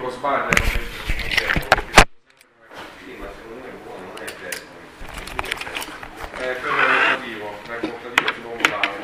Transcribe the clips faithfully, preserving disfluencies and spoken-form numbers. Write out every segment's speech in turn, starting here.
può sbagliare, non è per il motivo, per il motivo ti devo dare.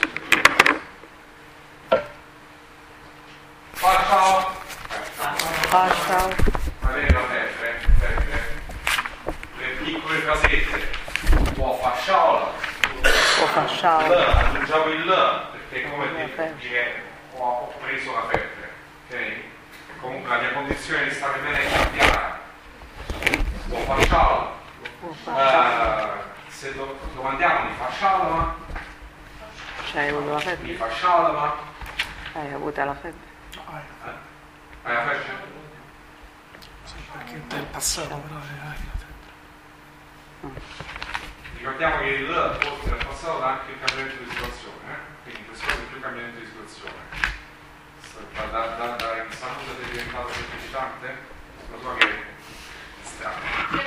Fa ciao! Fa ciao! Avere la febbre, febbre, le piccole frasette, può fa ciao, Può fa ciao! l, aggiungiamo il l, perché è come dire ho, ho preso la febbre, ok? Comunque la mia condizione di stare bene è cambiata. Può fa ciao! Uh, se do, domandiamo mi fa scialama, C'hai avuto la mi febbre? fa scialama, Hai avuto la febbre? eh? Hai la febbre? Sì, perché nel passato però hai la febbre. Mm. Ricordiamo che il oltre al passato dà anche il cambiamento di situazione, eh? Quindi questo è più cambiamento di situazione. Da, da, da, da in salute è diventato semplificante? Lo so che è strano.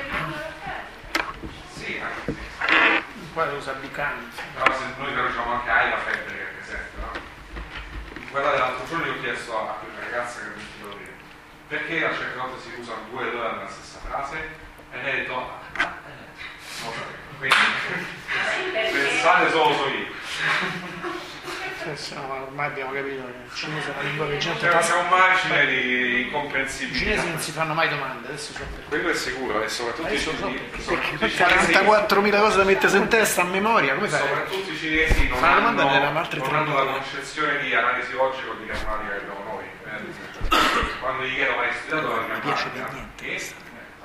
Sì, anche sì. Qua lo usa Buchanan. Però se noi traduciamo anche hai la febbre che è presente, no? Guardate, l'altro giorno io ho chiesto a quella ragazza che mi sentivo dire perché a certe volte si usano due L nella stessa frase e lei ha detto ah, eh, non lo sapevo. Quindi pensate solo su io. Sì, no, ormai abbiamo capito che il cinese è una lingua che gente C'è passa. un margine di I incomprensibile. cinesi non si fanno mai domande, adesso so perché. Quello è sicuro, e soprattutto i Adesso so cinesi, perché. soprattutto i cinesi, quarantaquattromila cose da mettere in testa a memoria, come fai? soprattutto i cinesi non Fa la domanda hanno, e ne erano altre non tre hanno la mila. concezione di analisi logica o di grammatica che abbiamo noi. eh. Quando gli chiedo mai studiato la Non mi piace per grammatica, niente che questa.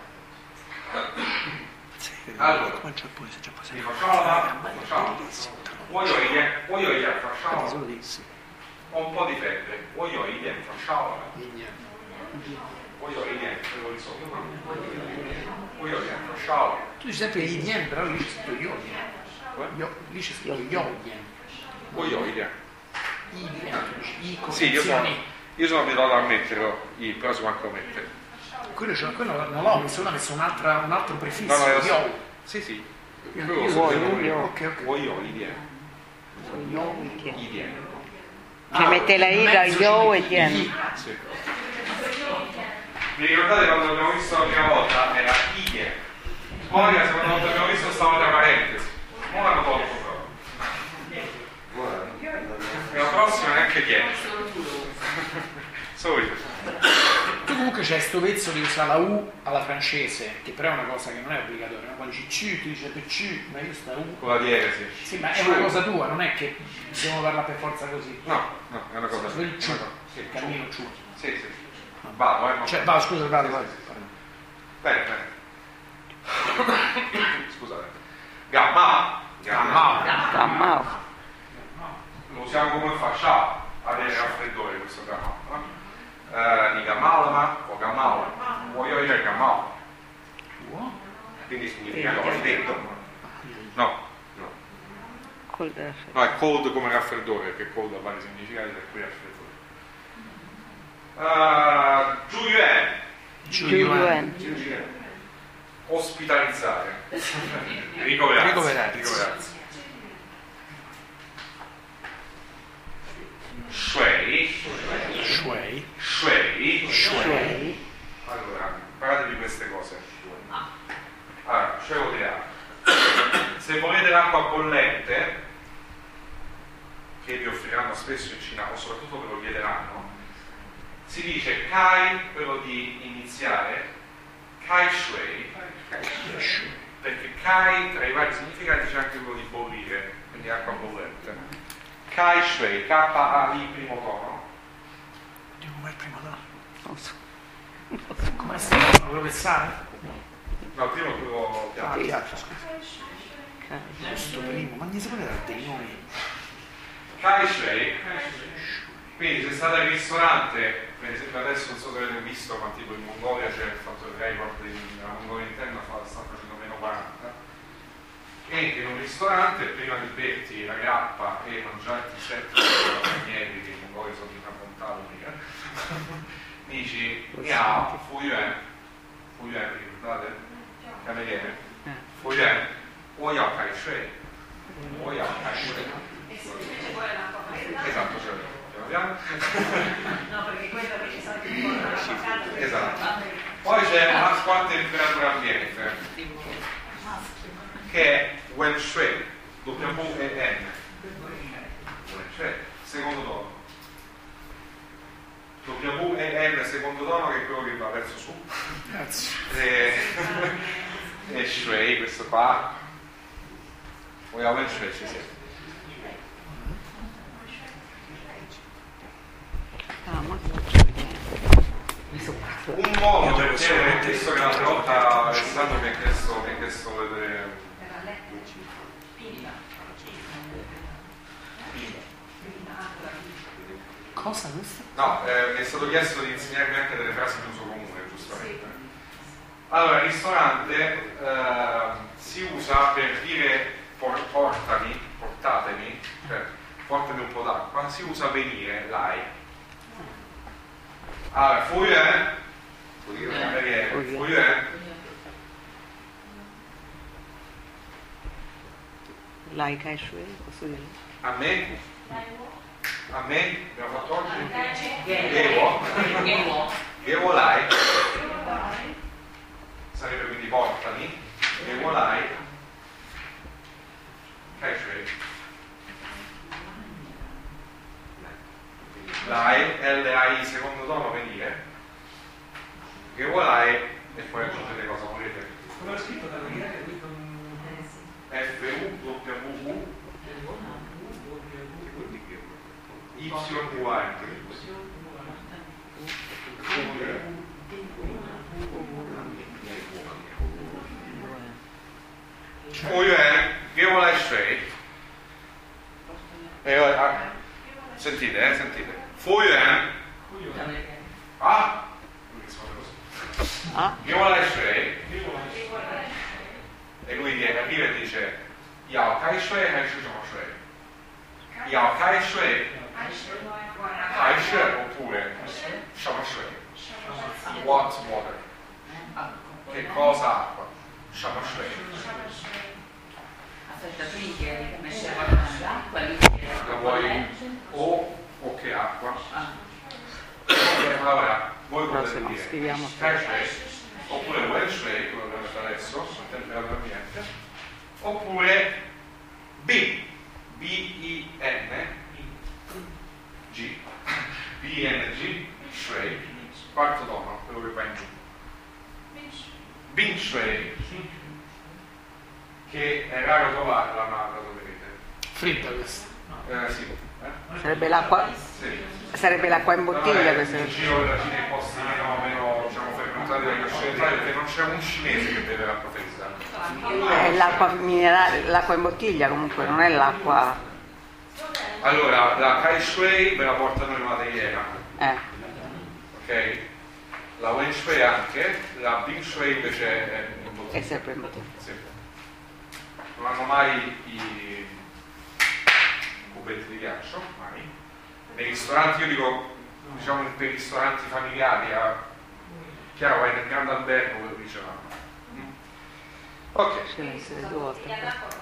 Sì, allora, come il Giappone, se il Giappone mi si facciamo fa facciamo bellissimo. vuoi io vuoi io Solo facciamo dissi. ho un po' di febbre vuoi io idem facciamo vuoi io idem te lo risolvo vuoi io idem facciamo Tu dici sempre Yen, però lì c'è scritto Yoyen. Yo, lì c'è scritto Yoyen. vuoi io idem Yen, tu dici I sì io sono condizioni. io sono abituato a metterlo i però si manco a mettere Quello, c'è- quello non l'ho messo, uno ha messo un'altra, un altro prefisso. no no io Yo. sì sì Io- quello io lo voglio, sapevo io- io ok, ok. vuoi io idem Yo e Tien. idem Cioè mette la I da Yo e Tien. sì. Vi ricordate quando l'abbiamo visto la prima volta? Era idem. Poi la seconda volta che abbiamo visto stava tra parentesi. Ora l'hanno tolto proprio. E la prossima neanche tiene. Solo io. Tu comunque c'è sto pezzo di usare la U alla francese, che però è una cosa che non è obbligatoria, no? Quando dici C, tu dici per C, ma io sta U. Con la dieresi. Sì, ma è una cosa tua, non è che dobbiamo parlare per forza così. No, no, è una cosa. Solo il è C, una cosa. Sì, il cammino C. sì, sì. Vado, eh. non- Cioè, va, scusa, vado, Sì, vado. sì, sì. Bene, bene. Scusate. Gamma. Gamma. Gammao. Lo usiamo come facciamo avere raffreddore questo gamma. No? Eh, di gammalama o gammao. Voglio dire gammao. Quindi significa ho detto. No, no. Col F. No, è cold come raffreddore, perché cold ha vari significati, per cui raffreddore. Uh, Giulien. Giulien. Giulien. Ospitalizzare. Ricoverarsi. Ricoverarsi. Ricoverarsi. Shui. Shui. Shui. Shui. Allora, parlate di queste cose. Allora, shui vuol dire acqua. Se volete l'acqua bollente, che vi offriranno spesso in Cina, o soprattutto ve lo chiederanno, si dice kai, quello di iniziare, kai shui, perché kai, tra i vari significati, c'è anche quello di bollire, quindi acqua bollente. Kai shui, K A I primo tono. Dio, com'è il primo tono? Non so. Com'è il primo tono? Quello che sale? No, il primo è quello Ah, piatto. piatto, scusa. Questo primo, ma gli si poteva dare dei nomi? Kai shui, quindi se state al ristorante, per esempio adesso non so se avete visto, ma tipo in Mongolia c'è il fatto del record della Mongolia interna fa, sta facendo meno quaranta. Entri in un ristorante, prima di berti la grappa e mangiarti sette stranieri che in Mongolia sono di una bontà unica, dici, ya, fuyuan, fuyuan, vi ricordate? Cameriere, fuyuan, o ya kai shui, o ya kai shui. Esatto, cioè, piano piano. No, perché quello che ci sta Esatto. Poi c'è la quarta temperatura ambiente, che è Wen Shui, W E N. Wen Shui, secondo tono. W E N secondo tono, che è quello che va verso su. Grazie. E, e Shui, questo qua. Poi a Wen Shui ci siamo. Ah, ma Un modo per chiedere, visto che l'altra volta Alessandro mi ha chiesto, mi ha chiesto vedere Cosa questo? no, eh, mi è stato chiesto di insegnarmi anche delle frasi di uso comune, giustamente. Allora, il ristorante eh, si usa per dire por- portami, portatemi, cioè portami un po' d'acqua, si usa venire, lai. Allora, fuire, vuol dire cameriere, fuire, Lai Kai Shui, posso dire? a me, a me, abbiamo fatto oggi, Gevo, Gevo lai, sarebbe quindi portami, Gevo lai, Kai Shui. Lai, L A I secondo tono, venire, che vuoi e poi aggiungete cosa volete. Come ho scritto da venire? F U W U Y U A anche Fuire, che vuoi shui? E ora sentite, eh, sentite. Fuire, ah, Ah, che vuoi shui? E lui arriva e dice Yao Kai Shui hai Shui Zhong Shui Yao Kai Shui Hai Shui oppure Shama Shui What water che cosa acqua Shama Shui Aspetta, tu mi chiedi come c'è l'acqua, lui chiede la vuoi o o che acqua allora voi no, se potete no, dire scriviamo Kai Shui oppure Wen Shui, quello che ho detto adesso, a temperatura ambiente, oppure B, B I N G, B I N G, Shui, quarto tono, quello che va in giù. Bing Shui, che è raro trovarla, ma la troverete. Fredda questa. Eh, sì. Eh? sarebbe l'acqua, Sì. sarebbe l'acqua in bottiglia Vabbè, questa. in giro della Cina i posti meno, meno diciamo, frequentati dagli occidentali, perché non c'è un cinese che beve l'acqua fredda. È l'acqua minerale, l'acqua in bottiglia comunque, non è l'acqua. Allora, la Kai Shui ve la portano in una teiera, Eh, ok? La Wen Shui anche, la Bing Shui invece è in bottiglia. è sempre in bottiglia. Sì. Non hanno mai i cubetti di ghiaccio, mai. Nei ristoranti, io dico, diciamo per i ristoranti familiari, a... chiaro, vai nel grande albergo, quello dice no. Mm. Ok. Ci deve essere due volte.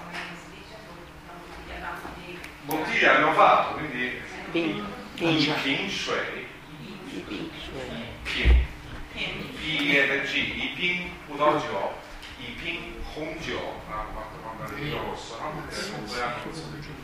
Bottiglia abbiamo fatto, quindi Bing, Bing Bing, Ping Shui, i Bing Shui. Ping, P I N G, I Ping Pudogio, I Ping Hongio, quando è il rosso, no? Perché è un compleanno rosso di giù.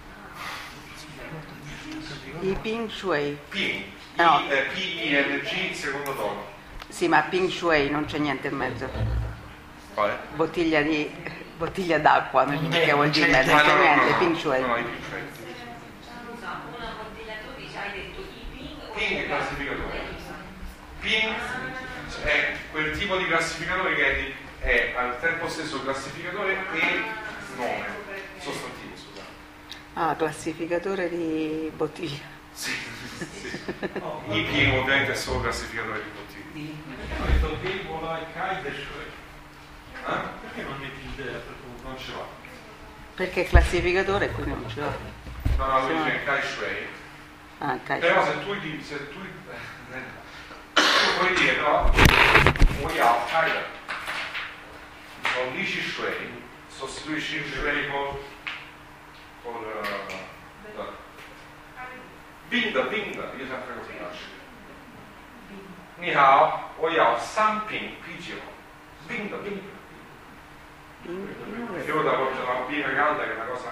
I Ping Shui. Ping, No. I, eh, P I N G, secondo tono. Sì, ma Ping Shui non c'è niente in mezzo. Quale? Bottiglia di bottiglia d'acqua, non Non che è- vuol non dire c'è non niente. c'è no, no, niente, no, Ping Shui. no, no, i Ping Shui. Scusa, una bottigliatrice hai detto i ping o Ping è classificatore. Ping è quel tipo di classificatore che è, di- è al tempo stesso classificatore e nome, sostantivo, scusate. Ah, classificatore di bottiglia. Sì, sì. I Ping ovviamente è solo classificatore di bottiglie. Ho detto che vuole Kai de Shui. Eh? Perché non metti il de per Non ce l'ho. Perché è classificatore qui non ce l'ho. No, no, lui dice Kai Shui. Ah, Kai Però Shui. se tu, di- se tu, eh, tu puoi dire però Woyao Kai con dici Shui, sostituisci il Shui con con uh, Binda, binda, io sempre così faccio. Ni hao, o yao san ping piggio. Bing, bing. Io da porto una birra calda che è una cosa.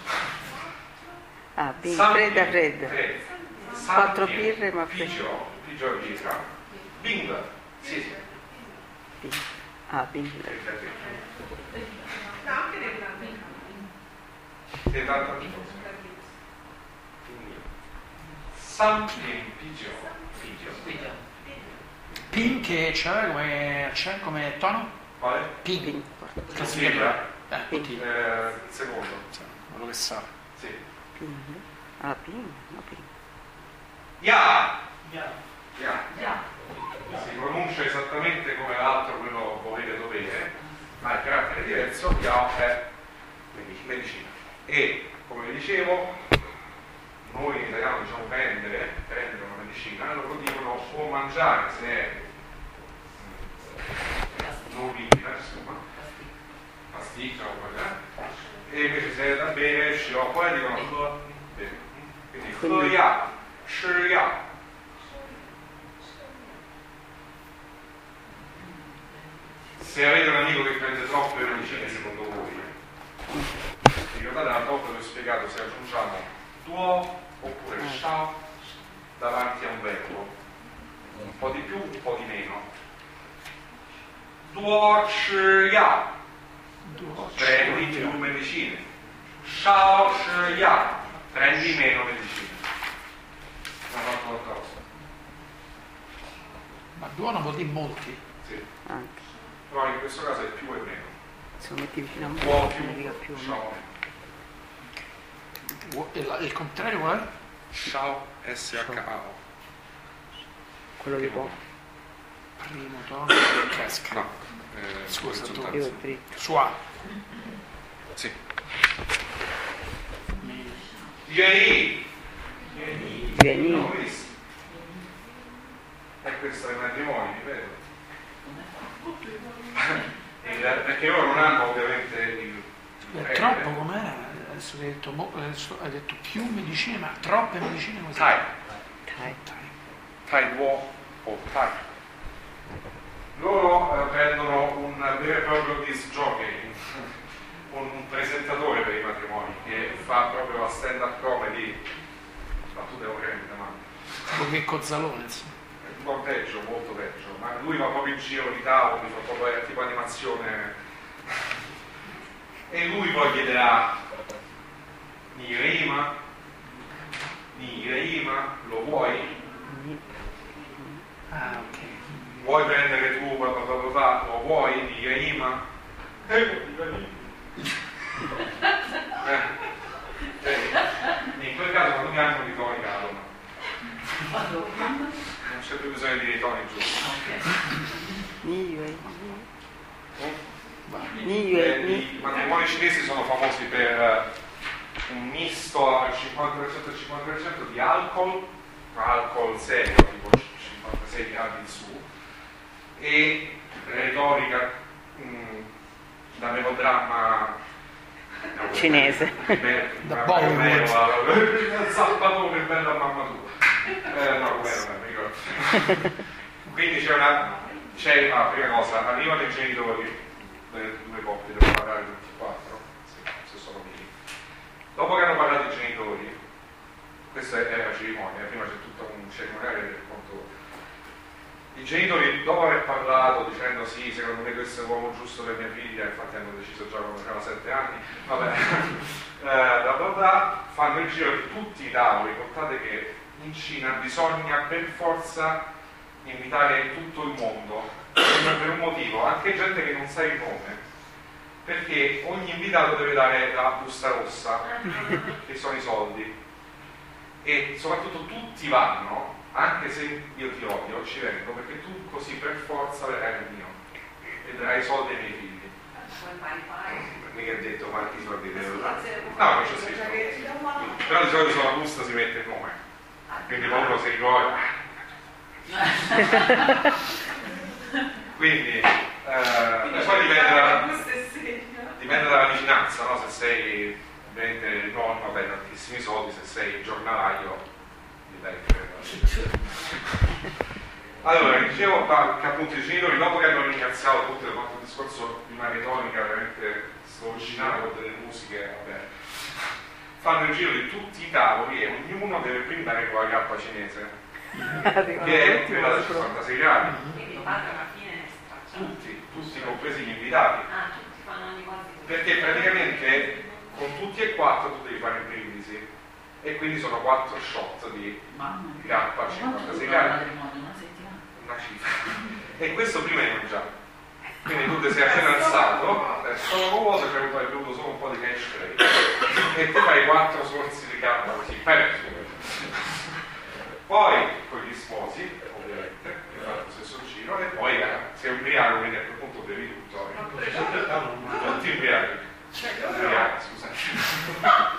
Ah, ping, fredda, fredda. Quattro San birre ma ping, fredda. Piggio, piggio birra. Bing, sì, sì. Ping. Ah, ping. È tanta cosa. San ping, piggio, piggio. Pin che c'è come, c'è come tono? Quale? Pin. Ping. Classifica. Eh, Pin. tutti. Eh, il secondo. Quello che sa. Sì. Ping. Ah, ping. No, ping. Ya! Ya. Si pronuncia esattamente come l'altro, quello volete dovere, ma il carattere diverso. Ya è medicina. E come vi dicevo, noi in italiano diciamo prendere, prendere una medicina, loro dicono o mangiare se è non liquida, insomma, pasticcia o qualcosa, e invece se è da bere, sciroppo, e dicono bere. Quindi Quindi- ya, shi ya. Se avete un amico che prende troppe medicine secondo voi, ricordate l'altra volta vi ho spiegato se aggiungiamo duo oppure shao davanti a un verbo, un po' di più, un po' di meno. Duo shi ya, prendi più medicine. Shao shi ya, prendi meno medicine. Non ho fatto l'altra volta. Ma buono vuol dire molti. Sì. Anche. Però in questo caso è più e meno. Se lo metti vicino a un Duo po', più, significa più. no? shao meno. Vuo- e la- il contrario qual è? Shao S H A O. Quello di po'. Primo tono. Casca. No, eh, Scusa, tu. orizzontale, Io sì. è dritto. Su A. Sì. Mi- Vieni! Vieni. Non ho visto. E questo è il matrimonio, ripeto. Il- Perché loro non hanno ovviamente il. È troppo com'era? Adesso hai detto, mo- adesso hai detto più medicine, ma troppe medicine così. Tai. Dai. Tai Duo o Tai. Loro eh, prendono un vero e proprio disc jockey, un, un presentatore per i matrimoni che fa proprio la stand-up comedy, battute orrende, ma Tipo che Cozzalone, insomma. un po' peggio, molto peggio, ma lui va proprio in giro di tavoli, fa proprio eh, tipo animazione. E lui poi chiederà Ni rima, Ni rima, lo vuoi? Ah, ok. Vuoi prendere tu, bla bla bla bla, bla, lo vuoi? Ni rima? Eh, ni rima. Eh, eh, in quel caso quando cambiano di toni cadono. Non c'è più bisogno di toni giusti. Ni yue. Mm? Ni yue. Eh, I matrimoni cinesi sono famosi per eh, un misto al cinquanta per cento e cinquanta per cento di alcol, alcol serio, tipo cinquantasei gradi in su, e retorica mh, da melodramma no, Cinese. beh, Da ma- Bollywood. il Salvatore bella mamma tua. Eh, no, come non mi ricordo. Quindi c'è una. C'è, ah, prima cosa, arrivano i genitori delle due coppie, devo parlare tutti e quattro, se, se sono vivi. Dopo che hanno parlato i genitori, questa è la cerimonia, prima c'è tutto un cerimoniale per conto. I genitori, dopo aver parlato, dicendo sì, secondo me questo è l'uomo giusto per mia figlia, infatti hanno deciso già quando aveva sette anni, vabbè, eh, bla bla bla, fanno il giro di tutti i tavoli. Contate che in Cina bisogna per forza invitare tutto il mondo, per un motivo, anche gente che non sa il nome, perché ogni invitato deve dare la busta rossa, che sono i soldi, e soprattutto tutti vanno, anche se io ti odio, ci vengo, perché tu così per forza verrai il mio, e darai i soldi ai miei figli. Mica ha detto quanti soldi devo dare. No, che c'è scritto. Però di solito sulla busta si mette il nome, quindi poi uno si ricorda. Quindi, eh, poi dipende, da, dipende dalla vicinanza, no? Se sei ovviamente il nonno dai tantissimi soldi, se sei il giornalaio gli dai Allora, dicevo che appunto i genitori, dopo che hanno ringraziato tutti, hanno fatto un discorso di una retorica veramente straordinaria con delle musiche, vabbè, fanno il giro di tutti i tavoli e ognuno deve brindare con la cappa cinese, che è quella da cinquantasei gradi. Quindi il padre alla fine è stracciato. Tutti, tutti compresi gli invitati. Ah, tutti fanno ogni cosa. Perché praticamente con tutti e quattro tu devi fare il brindisi e quindi sono quattro shot di grappa a cinquantasei gradi, una cifra, e questo prima di mangiare, quindi tu ti sei appena alzato, è solo vuoto, cioè hai bevuto solo un po' di cash e ti fai quattro sorsi di grappa così, poi con gli sposi ovviamente che fanno lo stesso giro e poi eh, sei ubriaco, quindi a quel punto bevi tutto, non ti ubriachi. Ubriachi, scusate.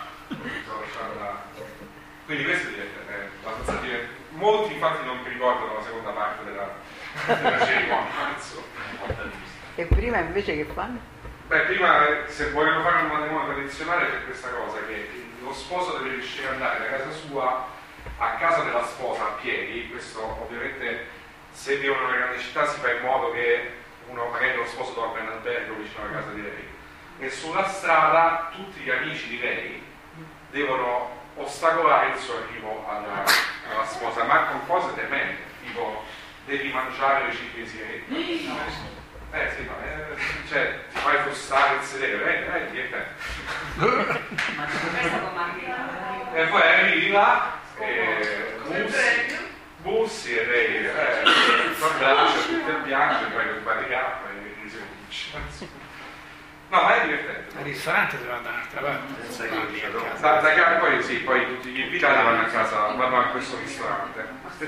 Quindi questo è abbastanza divertente. Molti infatti non mi ricordano la seconda parte della, della cerimonia. E prima invece che fanno? Beh, prima se vogliono fare un matrimonio tradizionale c'è questa cosa che lo sposo deve riuscire ad andare da casa sua a casa della sposa a piedi. Questo ovviamente se vivono in una grande città si fa in modo che uno magari lo sposo dorme in albergo vicino alla casa di lei e sulla strada tutti gli amici di lei devono ostacolare il suo arrivo alla, alla sposa, ma con cose tremende, tipo devi mangiare le cipri. Eh sì, no, eh, cioè ti fai frustare il sedere, vedi, vedi, divertente. Questo con Margherita. E poi arrivi là e bussi, bussi e lei eh, ti abbraccia, tutto il bianco, e poi con quattro cappa e quindi si comincia. No, ma è divertente. Al ristorante si va da un'altra parte. Da, da casa poi sì, poi tutti gli invitati vanno a casa, vanno a questo ristorante.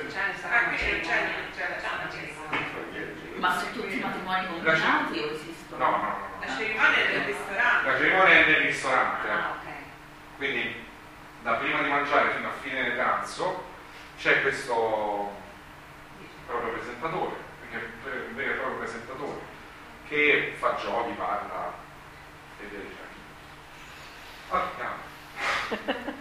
Ma sono tutti matrimoni combinati o esistono? No, no, no. La cerimonia è nel ristorante. La cerimonia è nel ristorante. Ah, ok. Quindi da prima di mangiare fino a fine pranzo c'è questo proprio presentatore, un vero e proprio presentatore, che fa giochi, parla e via dicendo.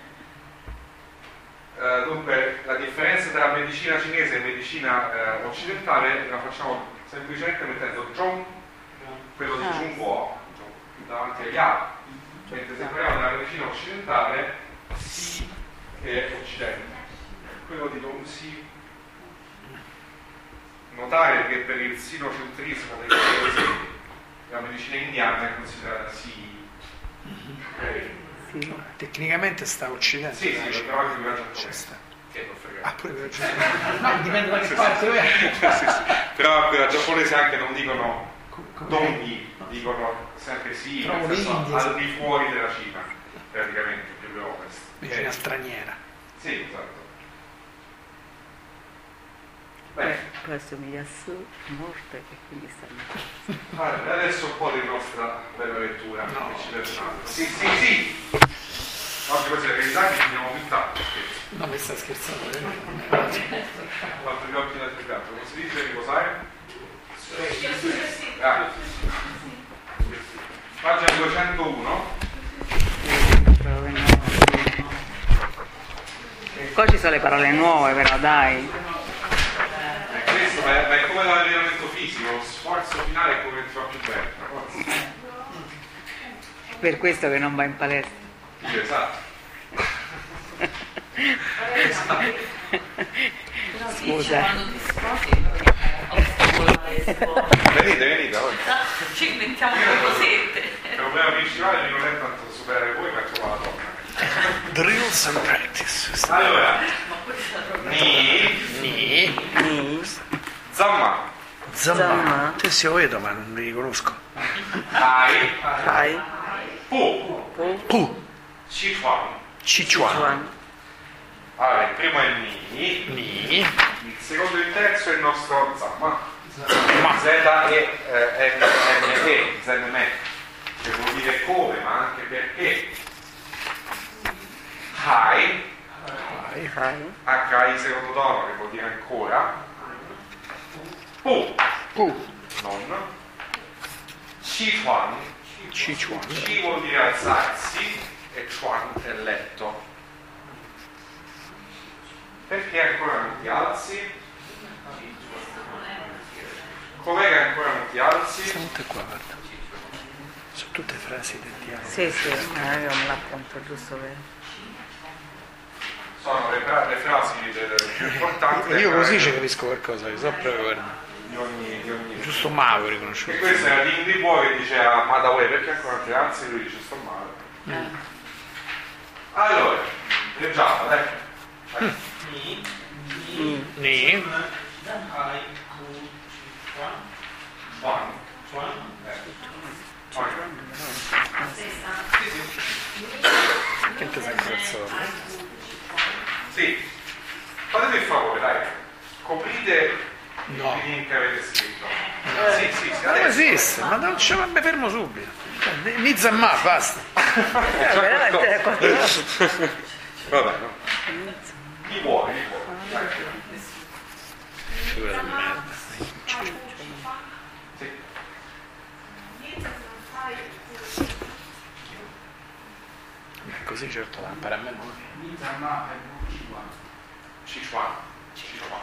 Uh, dunque, la differenza tra medicina cinese e medicina uh, occidentale la facciamo semplicemente mettendo Zhong, quello di Zhong Guo, davanti agli A, mentre se parliamo della medicina occidentale, Si è occidente, quello di Dong Si. Notare che per il sinocentrismo dei cinesi la medicina indiana è considerata Si. Okay. Sì. Tecnicamente sta a occidente. Sì, sì, c'è, però anche quella c'è giapponese. sta. Che non frega. Ah, pure quella giapponese. No, dipende da che parte lo è. Sì, sì. Però quella giapponese anche non dicono Donghi, dicono sempre sì, Trovo nel senso, l'India, al sì. di fuori della Cina, praticamente, più che ovest. Medicina Eh, straniera. Sì, esatto. Poi, Beh, poi assomiglia a su, morte e quindi stanno. allora, adesso un po' di nostra bella lettura. No. Che ci piace. Sì, sì, sì! Oggi questa è la verità che finiamo più tardi, scherzo. No, mi sta scherzando. eh? Ho fatto gli occhi da teatro. Come si dice riposare? Ah. Pagina duecentouno. Parole nuove. Qua ci sono le parole nuove, però dai. Eh, questo ma è, ma è come l'allenamento fisico, lo sforzo finale è come il troppo bello. Per questo che non va in palestra. Sì, esatto. Scusa. Quando ti sposi, Venite, venite, oggi. ci inventiamo due cosette. Il problema principale non è tanto superare voi, ma trovare la donna. Drills and practice. Allora, Ma questa è proprio... ni, Ni. Ni, zamma, Zamma. Zamma. Te si vedo, ma non li riconosco. hai, Hai, pu, Pu, Pu. sichuan. Sichuan. Chuan. Allora, il primo è il ni, Ni. il secondo e il terzo è il nostro zamma. Ma. Z e eh, N N E, Zen-me, che vuol dire come, ma anche perché. Hai, Hai. Hai, H I secondo tono, che vuol dire ancora. Pu, Pu. non. Sichuan, Sichuan. Chi vuol dire alzarsi e Chuan è letto. Perché ancora non ti alzi? ti alzi. Sono tutte qua, guarda. Sono tutte frasi del dialogo. Sì, sì, ma io me l'appunto giusto per... Sono le, fra- le frasi del- più importanti. Io così ci capisco qualcosa, che so proprio, guarda. Di ogni, di ogni... Giusto Mago E riconosciuto. questa era di Indy Boy che dice a Madaway perché ancora ti alzi, lui dice sto male. Mm. Allora, leggiamo, dai. Dai. Ni, Ni. hai, ku, chuan, One. chuan. Eh. Ok. Che ti sei incazzato? Sì. Fatemi il favore, dai. Coprite No. il link che avete scritto. Sì, sì, sì. Non Adesso. esiste, ma non ci mi fermo subito. Nizamma, basta. Eh, veramente è qualcosa. Vabbè, no. Chi vuole, chi vuole. Dai. Figura di merda. Sì. Beh, così certo la impara a memoria. Sichuan. Sichuan.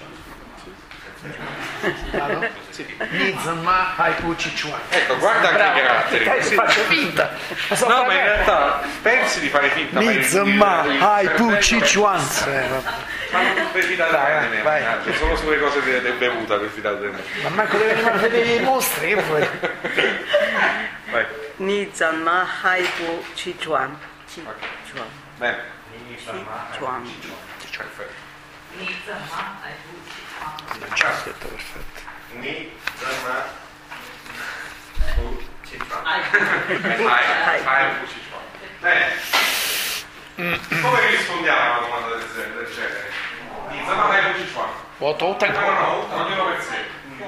Vado? Sì. Nizamma, Haiku, Cichuan. Ecco, guarda anche i caratteri. Sì. Faccio finta. Lo so No, fare ma in bene. realtà pensi di fare finta. ma Nizamma, il- il- Haiku, il- Cichuan. Ma non per fidare Vai, di me, vai. mannaggia, solo sulle cose de- del bevuta per fidare di me. Ma manco deve rimanere dei mostri, che vuoi? Vai. Ni zan ma hai bu chi chuan. Chi Ok. chuan. Bene. Chuan. Perfetto. Nizamma, hai tutti. Non c'è detto perfetto. Ni, Zama, Fu, Ciccian. Hai Hai, hai un Sichuan. Bene. Come rispondiamo a una domanda del genere? del genere? Nizama hai un Sichuan. Otto, No, no, no, ognuno per sé.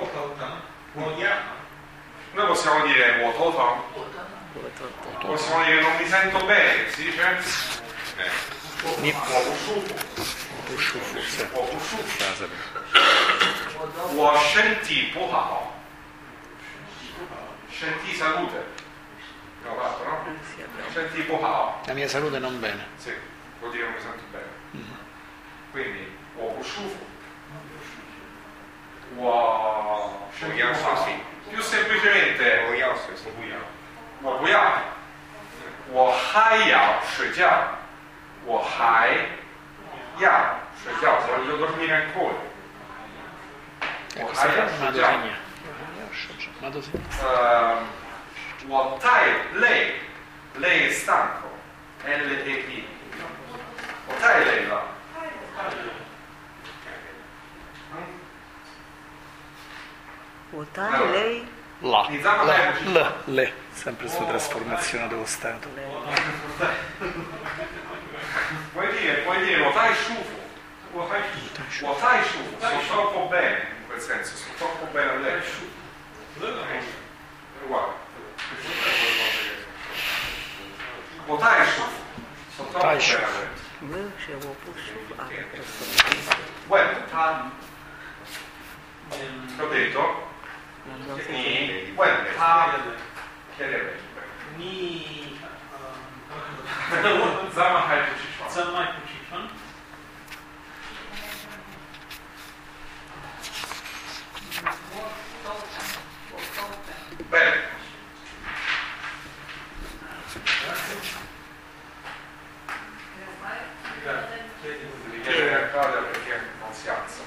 Noi possiamo dire Wototon, possiamo dire non mi sento bene, si dice? Eh. Wokushufu, Usciufu, sì. Wokushufu, Frase. Wo Shenti Puhao, Shenti salute, abbiamo fatto, no? Shenti Puhao, La mia salute non bene. sì, vuol dire non mi sento bene. Quindi Wokushufu, Wo Shenti Puhao. Più semplicemente 我要水是不要。 我不要，我还要睡觉，我还要睡觉，voglio dormire ancora， Ecco, 我 questa 还要 frase ma 睡 da 觉， segna. Ma da segna. 呃，我太累，累 è stanco, L E I， 我太累了， Vuotai lei? La. Iniziamo La. a L. Le. Sempre questa trasformazione dello stato. puoi dire, puoi dire 我太舒服，我太我太舒服，sto troppo bene, in quel senso, sto troppo bene a letto. È uguale. 我太舒服，sto troppo bene a letto. Invece wo bu shu ah, questo Bueno, l'ho detto, non lo so. ni, bueno, ta, chiede lei. Ni, Zama hai tu ci fa. Zama hai tutti fan. Bene. Devi chiedere a Claudia perché non si alza.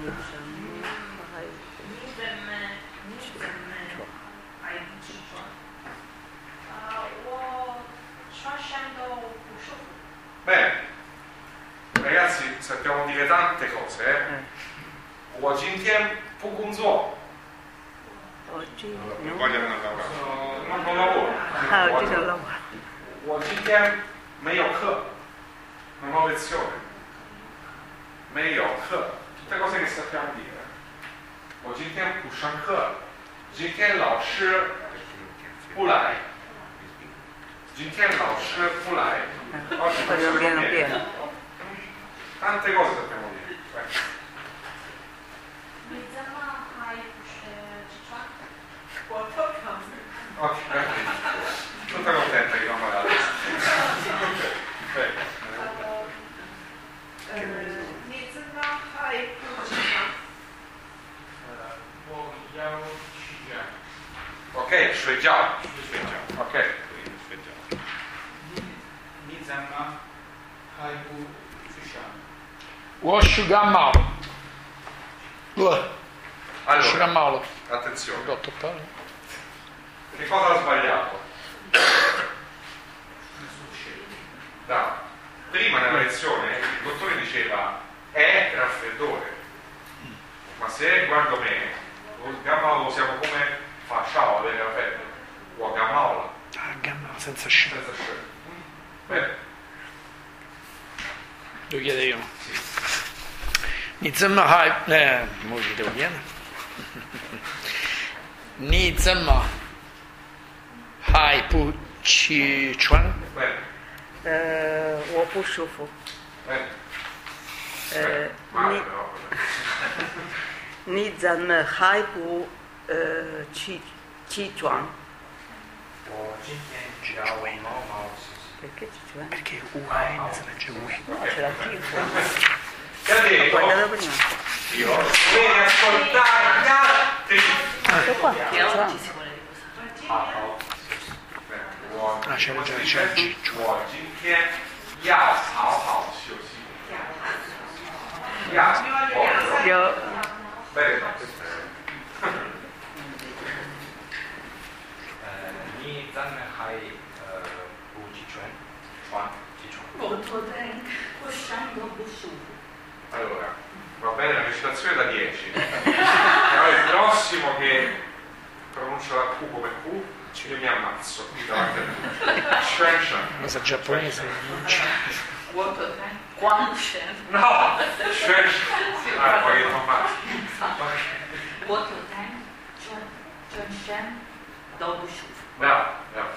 Bene, ragazzi, sappiamo dire tante cose, eh? 我今天不工作 Oggi Non no? voglio non lavorare. non, non lavoro. Ah, oggi non lavoro. 我今天没有课 non ho lezione 没有课 tutte cose che sappiamo dire 我今天不上课今天老师不来今天老师不来 oggi Voglio non pieno viene. pieno. Tante cose sappiamo dire Vai. Ok, tutta contenta che non la Ok, shui jiao. Ok. Ni zanma hai bu shishan. Washugamao. Allora, Washugamao. attenzione. Dottor Paolo. Che cosa ha sbagliato? No. Prima nella lezione il dottore diceva è raffreddore, ma se guardo me, gamma lo usiamo come fa ciao avere la febbre, o gammaola, Ah, gamma senza scelta. senza scelta. Bene. Lo chiedo io. Ni zema hai. Eh, mo vi devo chiedere. Ni zema hai pu chi chuan. Bene. 呃，我不舒服。 Bene. 呃， Male 你 però. 你怎么还不呃起起床？ 我今天要毛毛细细。 Perché ci ci va? Perché U A N si legge U E. No, c'è la tifo. Che ha detto? Quella da prima. Io devi ascoltare gli altri. Questo qua, Che ci va. oggi si vuole riposare. Ah, no. Bene. 我 Ah, c'è ragione, c'è il G. 我今天要好好休息。要我 Io Bene. 呃，你咱们还呃不起床？床起床。 Molto bene. Cosciando bu su. Allora, va bene la recitazione da dieci. Però il prossimo che pronuncia la Q come Q, io mi ammazzo qui davanti a me. Shen Shen. Cosa giapponese? Molto bene. Quando scende. No! Shen Shen. Ah, poi non ammazzo. Molto bene. John Shen. Dobu su. Bravo, bravo.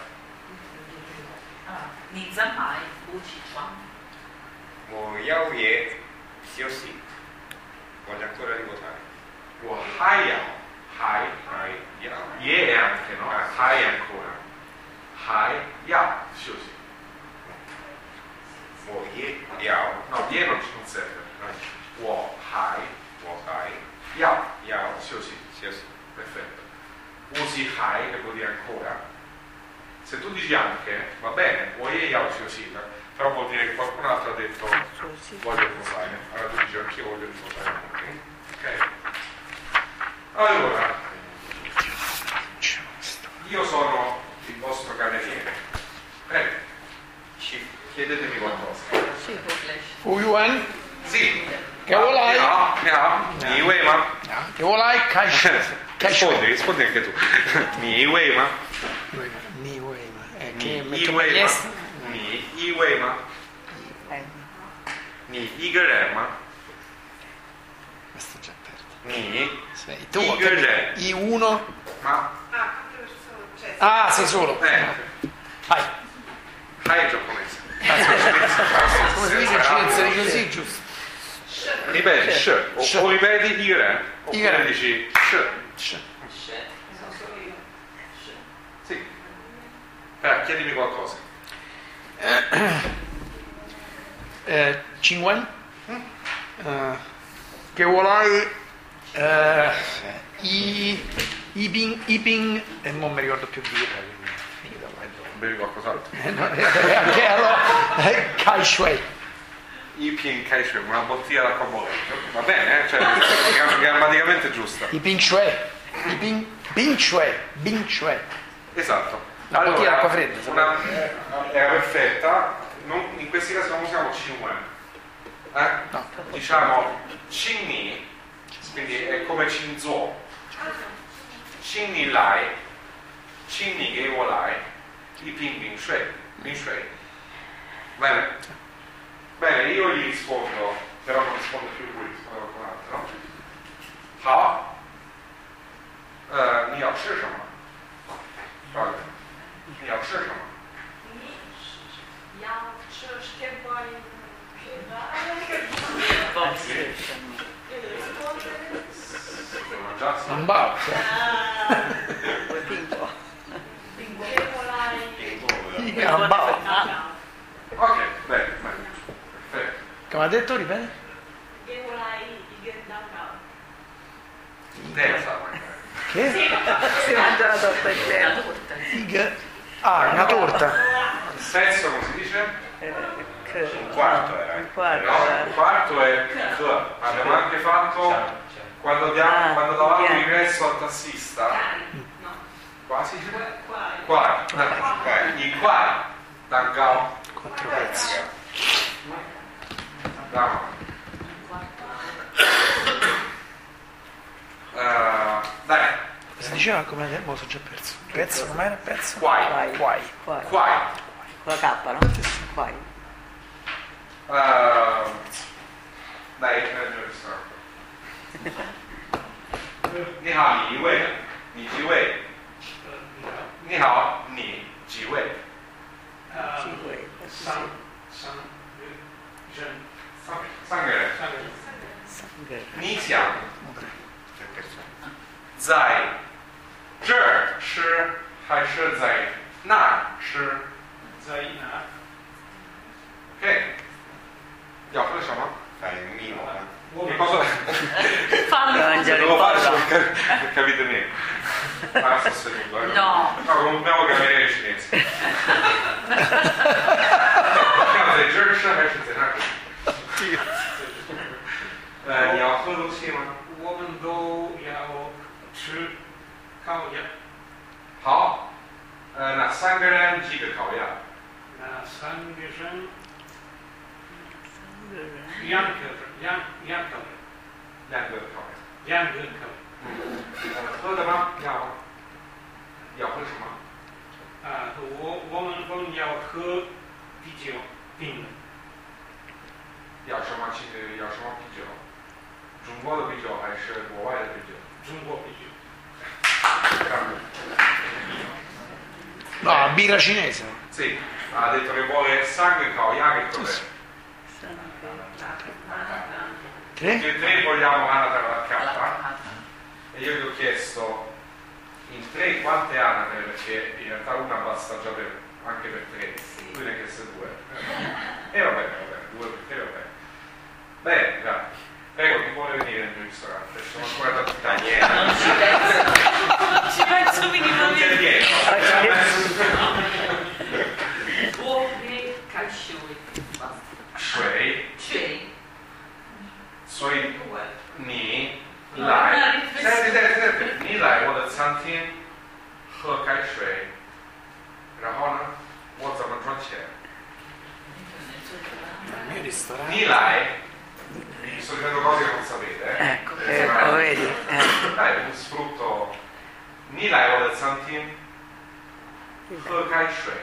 Ni zanmai bu chi chuan. 我要也休息。voglio ancora riposare. 我还要还 Hai ya. ye è anche, no? Hai ancora. Hai ya休息. 我也要 No, ye non, non serve. 我还我还要要休息. 休息。 Perfetto. Usi hai, che vuol dire ancora. Se tu dici anche, va bene, vuoi io così, però vuol dire che qualcun altro ha detto voglio riposare. Allora tu dici anche io voglio riposare. Ok? Allora, io sono il vostro cameriere. Prego, ci chiedetemi qualcosa. U Yuan. Sì. Che volai? No, no, mi vuoi ma? Che volai? Kai Rispondi, rispondi anche tu. Mi vuoi ma? Ni Weima. Eh, che Ni metto Wei gli ma? est- Ni i Wei ma? eh, Ni i ge ren ma? Questo già aperto. Ni Sei tu. I che re. I uno. ma? Ah, quattro persone, cioè, Ah, sei solo. Eh, Vai. hai è giapponese. Come si dice in cinese di così, giusto? Ripeti, sh. O, Sh. o ripeti i ge ren. I ge Oppure ren. dici sh. Sh. sono solo io. Sì. Eh, chiedimi qualcosa. Eh, Cinguan? Eh, che volai? Eh, I... Ibing... Ibing... E non mi ricordo più birra, quindi... finita, vai. Bevi qualcos'altro. Eh, no, eh, anche allora... eh, Kai Shui. I pin kai shui, una bottiglia d'acqua bollente. Va bene, eh? Cioè, è grammaticamente giusta. Ibing Shui. Ibing... Bing Shui. Bing Shui. Esatto. La bottiglia d'acqua fredda, Una, era perfetta. Non- in questi casi non usiamo Qingwen. Eh? No. Diciamo Qingni, quindi è come Qingzuo. Qingni lai, Qingni ge wo lai, i ping bing shui, bing shui. Bene? Bene, io gli rispondo, però non rispondo più lui, rispondo qualcun altro. Hao, eh, ni yao shi shenme? Guarda, ni yao shi shenme? Ja, che vuoi? Sono già Non va. vuoi pingo? Che volai? Non va. Ok, bene, bene. Perfetto. Come ha detto, ripeti? Che volai? I che da Terza magari. Che? Si mangia la torta La intera. torta. Ig- Ah, una torta. Il sesto come si dice? Eh, che- Un quarto era. Un quarto. No, era. il quarto è K. Abbiamo anche fatto quando, diamo, Ah, quando davamo yeah. l'ingresso al tassista. No. Quasi? Quale? Qua. I qua. Dankao. Quattro pezzi. Bravo. Eh, dai. Si diceva come le mo sono già perso. Pezzo, com'era? Pezzo? Quai. Quai. Quai. Quai. Quai. Con la K, no? Quai. Eh, dai, prendi il ristorante. Ni hao, ni wei. Ni ji wei. Ni hao, ni ji wei. Uh, Cinque. San, San, Jen, 三个人。 Sangue. 你想 Tre persone. 在这儿吃还是在那儿吃 Zaina, ？OK， 要喝什么？ Fai il mimo, eh? Che cosa? Fallo. Mangiare Non il lo faccio pollo. perché capite niente. Ah, sto seduto. eh. No. No, dobbiamo cambiare i cinesi. 要在这儿吃还是在那儿吃？呃，你要喝东西吗？ 我们都要吃烤鸭， 好，呃，那三个人几个烤鸭？ 那三个人两个人，两两个人， 两个烤鸭。 两个人烤鸭。 呃，喝的吗？要吗？要喝什么？ 啊，我我们我们要喝啤酒，冰的。 要什么啤？要什么啤酒？中国的啤酒还是国外的啤酒？ 中国啤酒。 No, birra cinese. Sì, ha detto che vuole sangue kauya che cos'è? Tre? Tutti e tre vogliamo anatre alla K e io gli ho chiesto in tre quante anatre perché in realtà una basta già per, anche per tre, tu ne hai chiesto due. E va bene, va bene, due per tre va bene. Bene, grazie. Prego, chi vuole venire nel mio ristorante? Ci sono ancora tanti Daniele. Non ci penso. Non ci penso Non ti minimamente. viene. Uomini casciui. Basta. Shui, Shui. sui, ni, lai. Senti, senti, senti. 你来我的餐厅喝开水，然后呢，我怎么赚钱？ Il mio ristorante. 你来，sto dicendo cose che non sapete, eh? Ecco, ecco, vedi? Eh. Dai, un sfrutto. 你来我的餐厅喝开水，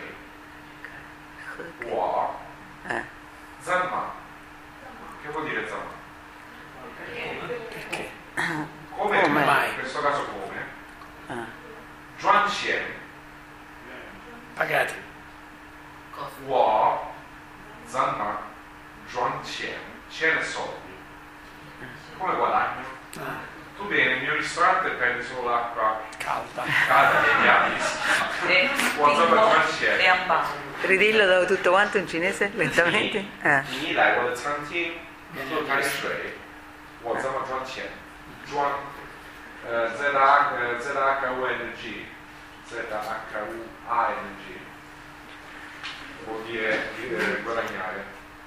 我 Eh. 怎么？che vuol dire 怎么？ Perché? Come? Come? In questo caso come? Ah. 赚钱， Pagati. Cosa? 我怎么赚钱？钱è soldi. Come guadagno? Ah, Tu vieni nel mio ristorante e prendi solo l'acqua calda. calda dei piatti. E What's up, pingo Francesco? e ambato. Ridillo da tutto quanto in cinese, lentamente. Eh. 你来我的餐厅喝开水，我怎么赚钱？赚，呃，Z H呃 Z H U N G Z H U A N G vuol dire eh, guadagnare.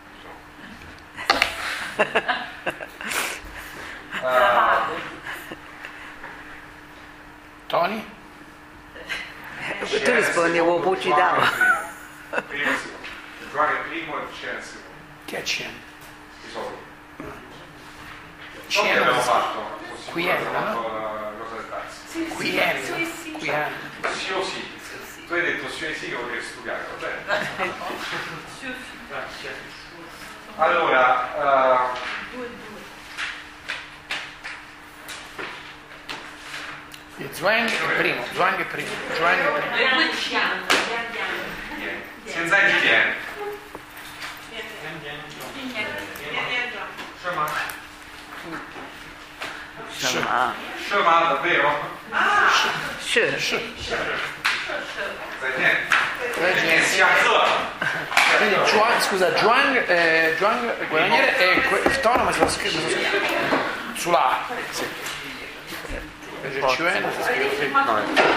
Bravo. Tony? Tu rispondi, uo pucitavo. Primo secondo. Giovanni è primo e c'è il secondo. Che è cien? I soldi. Cien. Che abbiamo fatto? Qui è, abbiamo no? fatto la cosa del taxi. Qui è. Qui è. Sì o sì? Tu hai detto sì o sì che volevi studiare, va bene? Allora, Il Zhuang è primo, Zhuang è primo, Zhuang è primo. E due ciano. uh, senza il viene. 什么？ Insomma, 什么 davvero? shi. Zai schiazzo. Quindi Zhuang, scusa, Zhuang, eh, Zhuang guadagnare è que- il tono, ma se lo scrivo sulla A. Sì. Eserciveno. Avete firmato No. tutti?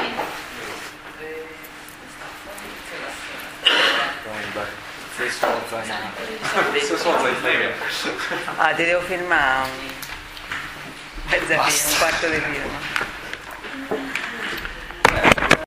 Stesso zaino. Questo so zaino. Ah, ti devo filmare un mezza firma, un quarto di firma.